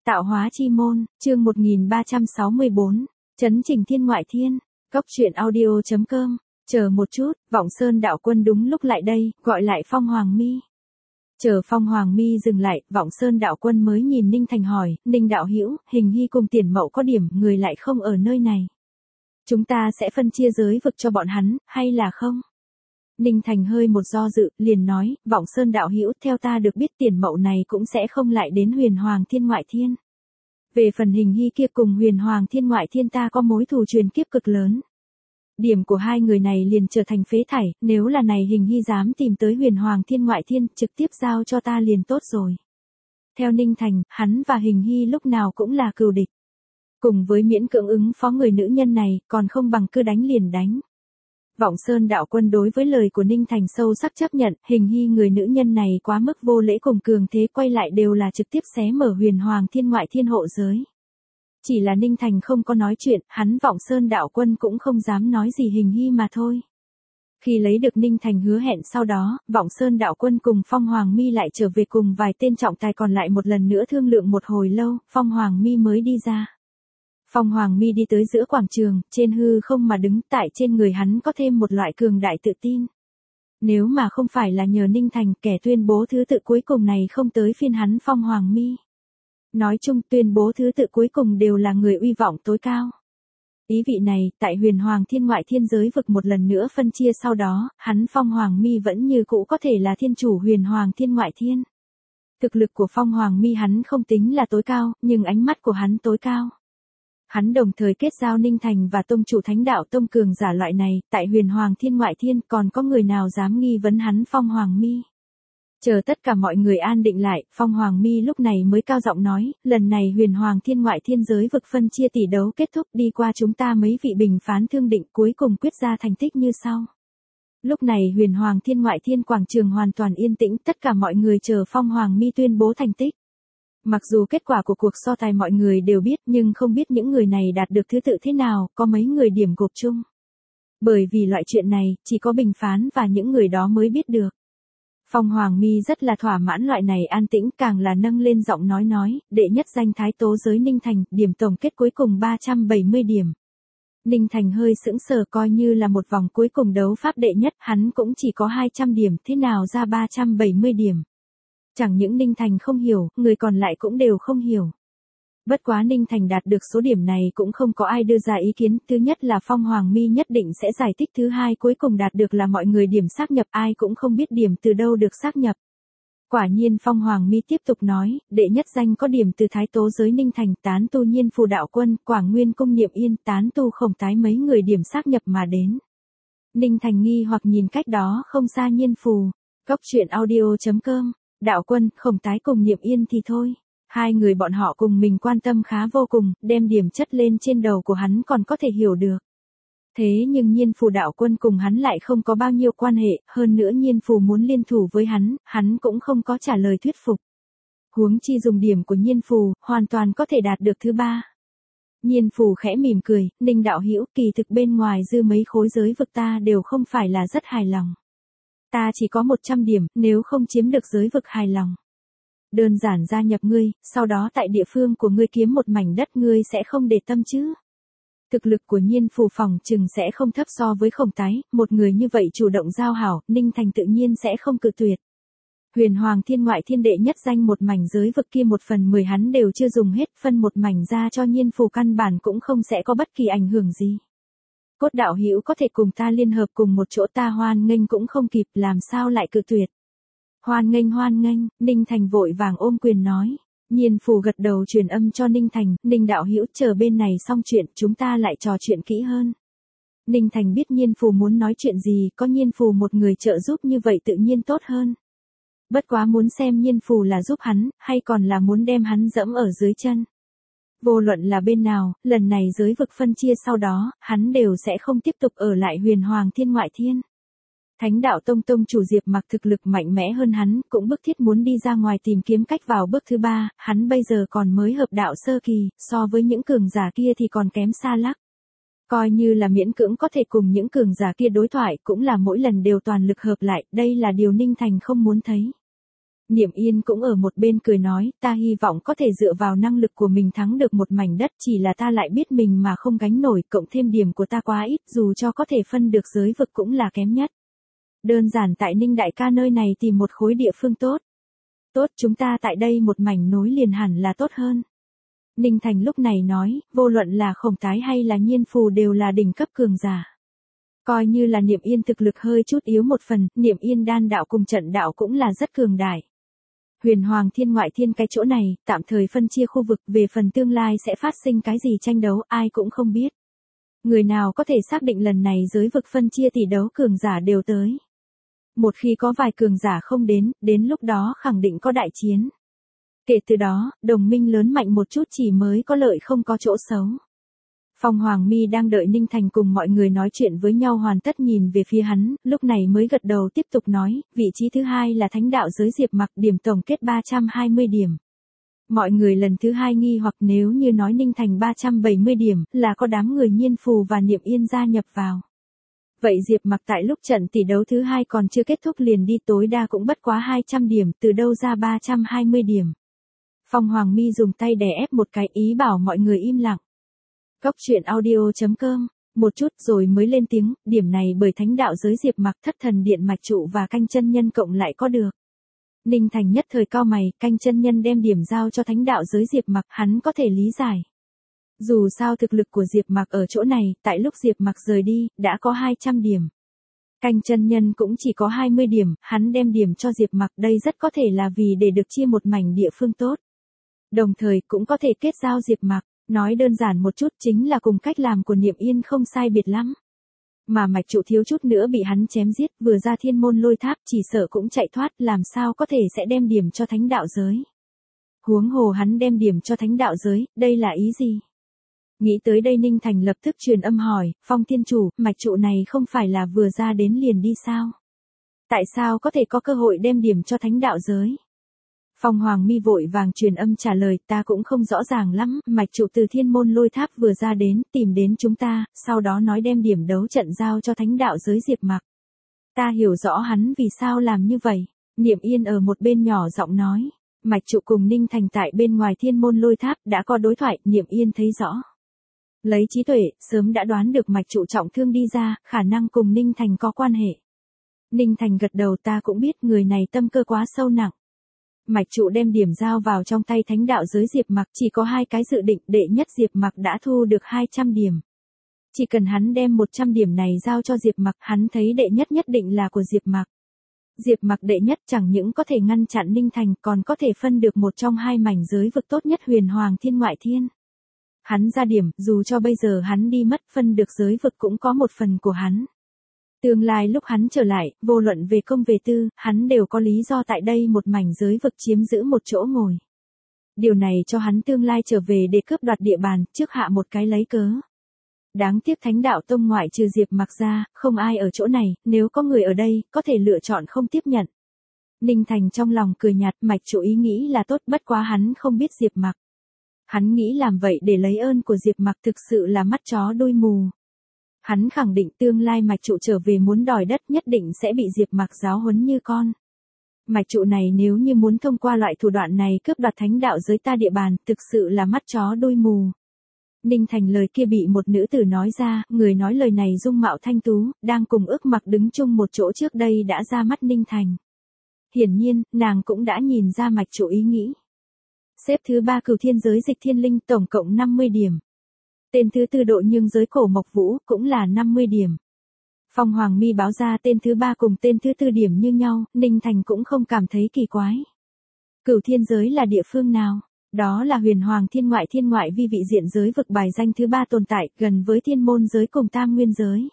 Tạo hóa chi môn, chương 1364, Chấn trình thiên ngoại thiên, Cốc truyện audio.com, chờ một chút, Vọng Sơn đạo quân đúng lúc lại đây, gọi lại Phong Hoàng Mi. Chờ Phong Hoàng Mi dừng lại, Vọng Sơn đạo quân mới nhìn Ninh Thành hỏi, Ninh đạo hữu, Hình Hy cùng Tiền Mậu có điểm, người lại không ở nơi này. Chúng ta sẽ phân chia giới vực cho bọn hắn, hay là không? Ninh Thành hơi một do dự, liền nói, Vọng Sơn đạo hữu, theo ta được biết Tiền Mậu này cũng sẽ không lại đến Huyền Hoàng Thiên ngoại thiên. Về phần Hình Hy kia cùng Huyền Hoàng Thiên ngoại thiên ta có mối thù truyền kiếp cực lớn. Điểm của hai người này liền trở thành phế thải, nếu là này Hình Hy dám tìm tới Huyền Hoàng Thiên ngoại thiên, trực tiếp giao cho ta liền tốt rồi. Theo Ninh Thành, hắn và Hình Hy lúc nào cũng là cừu địch. Cùng với miễn cưỡng ứng phó người nữ nhân này, còn không bằng cứ đánh liền đánh. Vọng Sơn đạo quân đối với lời của Ninh Thành sâu sắc chấp nhận, Hình Hy người nữ nhân này quá mức vô lễ cùng cường thế, quay lại đều là trực tiếp xé mở Huyền Hoàng Thiên ngoại thiên hộ giới. Chỉ là Ninh Thành không có nói chuyện, hắn Vọng Sơn đạo quân cũng không dám nói gì Hình Hy mà thôi. Khi lấy được Ninh Thành hứa hẹn sau đó, Vọng Sơn đạo quân cùng Phong Hoàng Mi lại trở về cùng vài tên trọng tài còn lại một lần nữa thương lượng một hồi lâu, Phong Hoàng Mi mới đi ra. Phong Hoàng Mi đi tới giữa quảng trường, trên hư không mà đứng, tại trên người hắn có thêm một loại cường đại tự tin. Nếu mà không phải là nhờ Ninh Thành, kẻ tuyên bố thứ tự cuối cùng này không tới phiên hắn Phong Hoàng Mi. Nói chung tuyên bố thứ tự cuối cùng đều là người uy vọng tối cao. Ý vị này, tại Huyền Hoàng Thiên ngoại thiên giới vực một lần nữa phân chia sau đó, hắn Phong Hoàng Mi vẫn như cũ có thể là thiên chủ Huyền Hoàng Thiên ngoại thiên. Thực lực của Phong Hoàng Mi hắn không tính là tối cao, nhưng ánh mắt của hắn tối cao. Hắn đồng thời kết giao Ninh Thành và tông chủ Thánh đạo tông cường giả loại này, tại Huyền Hoàng Thiên ngoại thiên còn có người nào dám nghi vấn hắn Phong Hoàng Mi. Chờ tất cả mọi người an định lại, Phong Hoàng Mi lúc này mới cao giọng nói, lần này Huyền Hoàng Thiên ngoại thiên giới vực phân chia tỷ đấu kết thúc, đi qua chúng ta mấy vị bình phán thương định, cuối cùng quyết ra thành tích như sau. Lúc này Huyền Hoàng Thiên ngoại thiên quảng trường hoàn toàn yên tĩnh, tất cả mọi người chờ Phong Hoàng Mi tuyên bố thành tích. Mặc dù kết quả của cuộc so tài mọi người đều biết, nhưng không biết những người này đạt được thứ tự thế nào, có mấy người điểm gộp chung. Bởi vì loại chuyện này, chỉ có bình phán và những người đó mới biết được. Phong Hoàng Mi rất là thỏa mãn loại này an tĩnh, càng là nâng lên giọng nói, đệ nhất danh Thái Tố giới Ninh Thành, điểm tổng kết cuối cùng 370 điểm. Ninh Thành hơi sững sờ, coi như là một vòng cuối cùng đấu pháp đệ nhất, hắn cũng chỉ có 200 điểm, thế nào ra 370 điểm. Chẳng những Ninh Thành không hiểu, người còn lại cũng đều không hiểu. Bất quá Ninh Thành đạt được số điểm này cũng không có ai đưa ra ý kiến, thứ nhất là Phong Hoàng Mi nhất định sẽ giải thích, thứ hai cuối cùng đạt được là mọi người điểm xác nhập, ai cũng không biết điểm từ đâu được xác nhập. Quả nhiên Phong Hoàng Mi tiếp tục nói, đệ nhất danh có điểm từ Thái Tố giới Ninh Thành, tán tu Nhiên Phù đạo quân, Quảng Nguyên cung Niệm Yên, tán tu Khổng Tái mấy người điểm xác nhập mà đến. Ninh Thành nghi hoặc nhìn cách đó không xa Nhiên Phù, Cốc truyện audio.com, đạo quân, Khổng Tái cùng Niệm Yên thì thôi. Hai người bọn họ cùng mình quan tâm khá vô cùng, đem điểm chất lên trên đầu của hắn còn có thể hiểu được. Thế nhưng Nhiên Phù đạo quân cùng hắn lại không có bao nhiêu quan hệ, hơn nữa Nhiên Phù muốn liên thủ với hắn cũng không có trả lời thuyết phục. Huống chi dùng điểm của Nhiên Phù, hoàn toàn có thể đạt được thứ ba. Nhiên Phù khẽ mỉm cười, Ninh đạo hữu, kỳ thực bên ngoài dư mấy khối giới vực ta đều không phải là rất hài lòng. Ta chỉ có 100 điểm, nếu không chiếm được giới vực hài lòng. Đơn giản gia nhập ngươi, sau đó tại địa phương của ngươi kiếm một mảnh đất, ngươi sẽ không để tâm chứ. Thực lực của Nhiên Phù phòng chừng sẽ không thấp so với Khổng Tái, một người như vậy chủ động giao hảo, Ninh Thành tự nhiên sẽ không cự tuyệt. Huyền Hoàng Thiên ngoại thiên đệ nhất danh một mảnh giới vực kia 1/10 hắn đều chưa dùng hết, phân một mảnh ra cho Nhiên Phù căn bản cũng không sẽ có bất kỳ ảnh hưởng gì. Cốt đạo hữu có thể cùng ta liên hợp cùng một chỗ, ta hoan nghênh cũng không kịp, làm sao lại cự tuyệt. Hoan nghênh, Ninh Thành vội vàng ôm quyền nói. Nhiên Phù gật đầu truyền âm cho Ninh Thành, Ninh đạo hữu chờ bên này xong chuyện, chúng ta lại trò chuyện kỹ hơn. Ninh Thành biết Nhiên Phù muốn nói chuyện gì, có Nhiên Phù một người trợ giúp như vậy tự nhiên tốt hơn. Bất quá muốn xem Nhiên Phù là giúp hắn, hay còn là muốn đem hắn dẫm ở dưới chân. Vô luận là bên nào, lần này giới vực phân chia sau đó, hắn đều sẽ không tiếp tục ở lại Huyền Hoàng Thiên ngoại thiên. Thánh đạo tông tông chủ Diệp Mặc thực lực mạnh mẽ hơn hắn, cũng bức thiết muốn đi ra ngoài tìm kiếm cách vào bước thứ ba, hắn bây giờ còn mới hợp đạo sơ kỳ, so với những cường giả kia thì còn kém xa lắc. Coi như là miễn cưỡng có thể cùng những cường giả kia đối thoại, cũng là mỗi lần đều toàn lực hợp lại, đây là điều Ninh Thành không muốn thấy. Niệm Yên cũng ở một bên cười nói, ta hy vọng có thể dựa vào năng lực của mình thắng được một mảnh đất, chỉ là ta lại biết mình mà không gánh nổi, cộng thêm điểm của ta quá ít, dù cho có thể phân được giới vực cũng là kém nhất. Đơn giản tại Ninh đại ca nơi này tìm một khối địa phương tốt. Tốt, chúng ta tại đây một mảnh nối liền hẳn là tốt hơn. Ninh Thành lúc này nói, vô luận là Khổng Tái hay là Nhiên Phù đều là đỉnh cấp cường giả. Coi như là Niệm Yên thực lực hơi chút yếu một phần, Niệm Yên đan đạo cùng trận đạo cũng là rất cường đại. Huyền Hoàng Thiên Ngoại Thiên cái chỗ này, tạm thời phân chia khu vực, về phần tương lai sẽ phát sinh cái gì tranh đấu ai cũng không biết. Người nào có thể xác định lần này giới vực phân chia tỷ đấu cường giả đều tới. Một khi có vài cường giả không đến lúc đó khẳng định có đại chiến. Kể từ đó, đồng minh lớn mạnh một chút chỉ mới có lợi không có chỗ xấu. Phong Hoàng Mi đang đợi Ninh Thành cùng mọi người nói chuyện với nhau hoàn tất nhìn về phía hắn, lúc này mới gật đầu tiếp tục nói, vị trí thứ hai là thánh đạo giới Diệp Mặc, điểm tổng kết 320 điểm. Mọi người lần thứ hai nghi hoặc nếu như nói Ninh Thành 370 điểm, là có đám người Nhiên Phù và Niệm Yên gia nhập vào. Vậy Diệp Mặc tại lúc trận tỷ đấu thứ hai còn chưa kết thúc liền đi tối đa cũng bất quá 200 điểm, từ đâu ra 320 điểm. Phong Hoàng Mi dùng tay đè ép một cái ý bảo mọi người im lặng. Cốc truyện audio.com, một chút rồi mới lên tiếng, điểm này bởi thánh đạo giới Diệp Mặc, Thất Thần Điện Mạch Trụ và Canh Chân Nhân cộng lại có được. Ninh Thành nhất thời cau mày, Canh Chân Nhân đem điểm giao cho thánh đạo giới Diệp Mặc, hắn có thể lý giải. Dù sao thực lực của Diệp Mặc ở chỗ này, tại lúc Diệp Mặc rời đi, đã có 200 điểm. Canh Chân Nhân cũng chỉ có 20 điểm, hắn đem điểm cho Diệp Mặc, đây rất có thể là vì để được chia một mảnh địa phương tốt. Đồng thời cũng có thể kết giao Diệp Mặc, nói đơn giản một chút chính là cùng cách làm của Niệm Yên không sai biệt lắm. Mà Mạch Trụ thiếu chút nữa bị hắn chém giết, vừa ra Thiên Môn Lôi Tháp chỉ sợ cũng chạy thoát, làm sao có thể sẽ đem điểm cho thánh đạo giới. Huống hồ hắn đem điểm cho thánh đạo giới, đây là ý gì? Nghĩ tới đây Ninh Thành lập tức truyền âm hỏi, Phong Thiên Chủ, Mạch Trụ này không phải là vừa ra đến liền đi sao? Tại sao có thể có cơ hội đem điểm cho thánh đạo giới? Phong Hoàng Mi vội vàng truyền âm trả lời, ta cũng không rõ ràng lắm, Mạch Trụ từ Thiên Môn Lôi Tháp vừa ra đến, tìm đến chúng ta, sau đó nói đem điểm đấu trận giao cho thánh đạo giới Diệp Mặc. Ta hiểu rõ hắn vì sao làm như vậy. Niệm Yên ở một bên nhỏ giọng nói, Mạch Trụ cùng Ninh Thành tại bên ngoài Thiên Môn Lôi Tháp đã có đối thoại, Niệm Yên thấy rõ. Lấy trí tuệ, sớm đã đoán được Mạch Trụ trọng thương đi ra, khả năng cùng Ninh Thành có quan hệ. Ninh Thành gật đầu, ta cũng biết người này tâm cơ quá sâu nặng. Mạch Trụ đem điểm giao vào trong tay thánh đạo giới Diệp Mặc, chỉ có hai cái dự định, đệ nhất Diệp Mặc đã thu được 200 điểm. Chỉ cần hắn đem 100 điểm này giao cho Diệp Mặc, hắn thấy đệ nhất nhất định là của Diệp Mặc. Diệp Mặc đệ nhất chẳng những có thể ngăn chặn Ninh Thành, còn có thể phân được một trong hai mảnh giới vực tốt nhất Huyền Hoàng Thiên Ngoại Thiên. Hắn ra điểm, dù cho bây giờ hắn đi mất, phân được giới vực cũng có một phần của hắn. Tương lai lúc hắn trở lại, vô luận về công về tư, hắn đều có lý do tại đây một mảnh giới vực chiếm giữ một chỗ ngồi. Điều này cho hắn tương lai trở về để cướp đoạt địa bàn, trước hạ một cái lấy cớ. Đáng tiếc thánh đạo tông ngoại trừ Diệp Mặc ra, không ai ở chỗ này, nếu có người ở đây, có thể lựa chọn không tiếp nhận. Ninh Thành trong lòng cười nhạt, Mạch Trụ ý nghĩ là tốt, bất quá hắn không biết Diệp Mặc. Hắn nghĩ làm vậy để lấy ơn của Diệp Mặc thực sự là mắt chó đuôi mù. Hắn khẳng định tương lai Mạch Trụ trở về muốn đòi đất nhất định sẽ bị Diệp Mặc giáo huấn như con. Mạch Trụ này nếu như muốn thông qua loại thủ đoạn này cướp đoạt thánh đạo giới ta địa bàn, thực sự là mắt chó đuôi mù. Ninh Thành lời kia bị một nữ tử nói ra, người nói lời này dung mạo thanh tú, đang cùng Ước Mặc đứng chung một chỗ trước đây đã ra mắt Ninh Thành. Hiển nhiên, nàng cũng đã nhìn ra Mạch Trụ ý nghĩ. Xếp thứ 3 Cửu Thiên giới Dịch Thiên Linh tổng cộng 50 điểm. Tên thứ 4 Độ Nhương giới Cổ Mộc Vũ cũng là 50 điểm. Phong Hoàng Mi báo ra tên thứ 3 cùng tên thứ 4 điểm như nhau, Ninh Thành cũng không cảm thấy kỳ quái. Cửu Thiên giới là địa phương nào? Đó là Huyền Hoàng Thiên Ngoại vi vị diện giới vực bài danh thứ 3 tồn tại, gần với Thiên Môn giới cùng Tam Nguyên giới.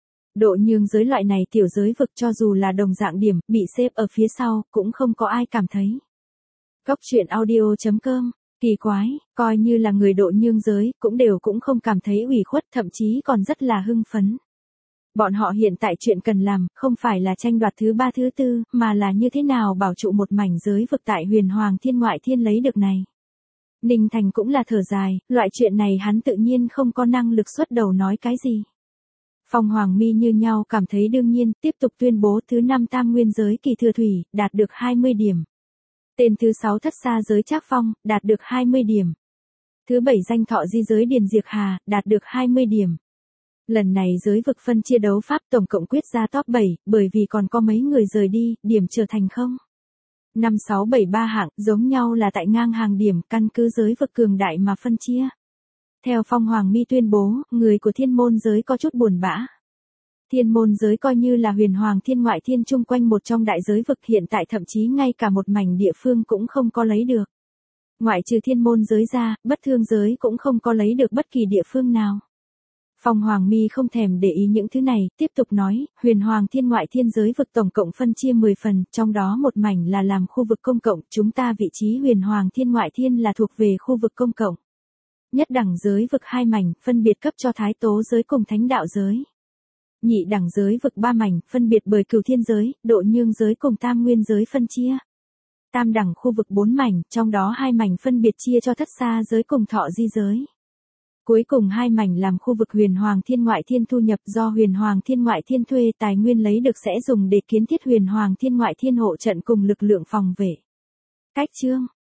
Độ Nhương giới loại này tiểu giới vực cho dù là đồng dạng điểm, bị xếp ở phía sau, cũng không có ai cảm thấy. Cốc truyện audio.com, kỳ quái, coi như là người Độ Nhương giới, cũng không cảm thấy ủy khuất, thậm chí còn rất là hưng phấn. Bọn họ hiện tại chuyện cần làm, không phải là tranh đoạt thứ 3 thứ 4, mà là như thế nào bảo trụ một mảnh giới vực tại Huyền Hoàng Thiên Ngoại Thiên lấy được này. Ninh Thành cũng là thở dài, loại chuyện này hắn tự nhiên không có năng lực xuất đầu nói cái gì. Phong Hoàng Mi như nhau cảm thấy đương nhiên, tiếp tục tuyên bố thứ 5 Tam Nguyên giới kỳ thừa thủy, đạt được 20 điểm. Tên thứ 6 thất xa giới Trác Phong, đạt được 20 điểm. Thứ 7 danh thọ di giới Điền Diệc Hà, đạt được 20 điểm. Lần này giới vực phân chia đấu pháp tổng cộng quyết ra top 7, bởi vì còn có mấy người rời đi, điểm trở thành không. 5 6 7 3 hạng, giống nhau là tại ngang hàng điểm, căn cứ giới vực cường đại mà phân chia. Theo Phong Hoàng Mi tuyên bố, người của thiên môn giới có chút buồn bã. Thiên môn giới coi như là huyền hoàng thiên ngoại thiên chung quanh một trong đại giới vực, hiện tại thậm chí ngay cả một mảnh địa phương cũng không có lấy được. Ngoại trừ thiên môn giới ra, bất thương giới cũng không có lấy được bất kỳ địa phương nào. Phong Hoàng Mi không thèm để ý những thứ này, tiếp tục nói, huyền hoàng thiên ngoại thiên giới vực tổng cộng phân chia 10 phần, trong đó một mảnh là làm khu vực công cộng, chúng ta vị trí huyền hoàng thiên ngoại thiên là thuộc về khu vực công cộng. Nhất đẳng giới vực 2 mảnh, phân biệt cấp cho Thái Tố giới cùng Thánh Đạo giới. Nhị đẳng giới vực 3 mảnh, phân biệt bởi Cửu Thiên giới, Độ Nhương giới cùng Tam Nguyên giới phân chia. Tam đẳng khu vực 4 mảnh, trong đó 2 mảnh phân biệt chia cho Thất Xa giới cùng Thọ Di giới. Cuối cùng 2 mảnh làm khu vực huyền hoàng thiên ngoại thiên thu nhập do huyền hoàng thiên ngoại thiên thuê tài nguyên lấy được sẽ dùng để kiến thiết huyền hoàng thiên ngoại thiên hộ trận cùng lực lượng phòng vệ. Cách chương